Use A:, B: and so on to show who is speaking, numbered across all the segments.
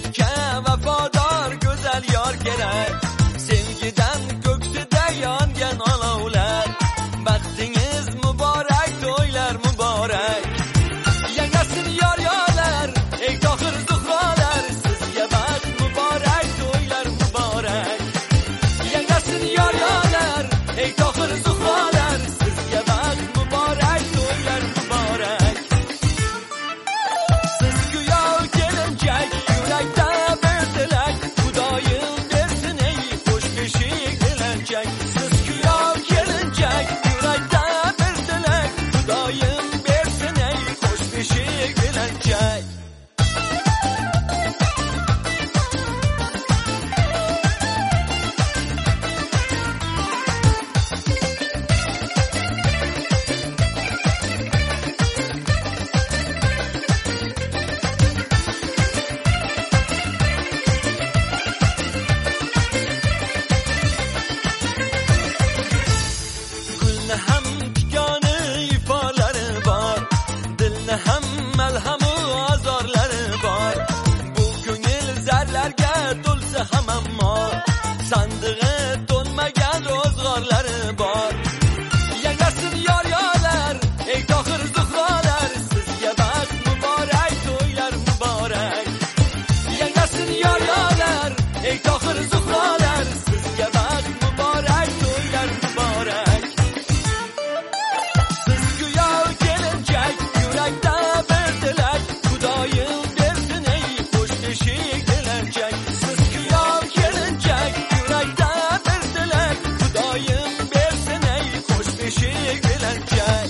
A: Neşke vefadar güzel yar gerek. Sevgiden göksüde yangan alovlar. Baxtiniz mübarek, to'ylar mübarek. Yangasin yar yarlar, ey tohir zuhralar. Sizga baxt mübarek, to'ylar mübarek. Yangasin yar yarlar, ey tohir zuhralar. Sizga baxt mübarek, to'ylar mübarek. Siz kuyov kelinchak, yurakda bir tilak. Xudoyim bersin ey xush beshik kelinchak. Siz kuyov kelinchak, yurakda bir tilak. Xudoyim bersin ey xush beshik kelinchak. Gulni ham tikoni ifalari bor, dilni ham malhamu azorlari bor. Bu ko'ngil zarlarga to'lsa ham ammo sandig'i to'lmagan ro'zg'orlari bor. Yangasin yor yorlar, ey tohir zuhrolar. Sizga baxt muborak, to'ylar muborak. Yangasin yor yorlar, ey tohir zuhrolar. Sizga baxt muborak, to'ylar muborak. Siz kuyov kelinchak, yurakda bir tilak. Xudoyim bersin ey xush beshik kelinchak. Siz kuyov kelinchak, yurakda bir tilak. Xudoyim bersin ey xush beshik kelinchak.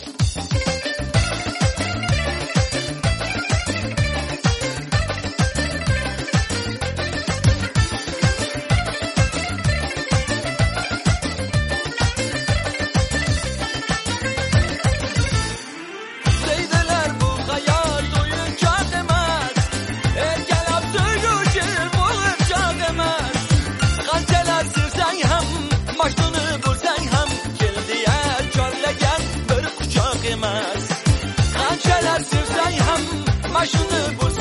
A: Deydiler bu hayal o'yinchoq emas. Erkalab söyguvchi bo'g'irchoq emas. Qanchalar sevsang ham, majnuni bo'lsang ham, kel deya chorlagan bir quchoq emas. Qanchalar sevsang ham, majnuni bo'lsang